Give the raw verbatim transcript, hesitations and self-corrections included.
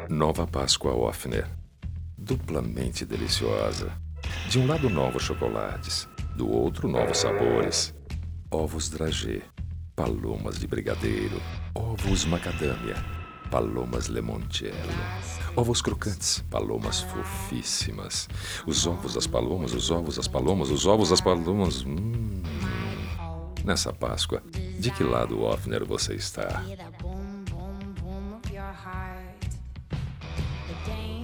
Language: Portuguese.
Nova Páscoa Ofner. Duplamente deliciosa. De um lado, novos chocolates. Do outro, novos sabores. Ovos dragê. Palomas de brigadeiro. Ovos macadâmia. Palomas limoncello. Ovos crocantes. Palomas fofíssimas. Os ovos das palomas, os ovos das palomas, os ovos das palomas. Hum. Nessa Páscoa, de que lado, Ofner, você está? Yeah, that boom, boom, boom of your heart. The day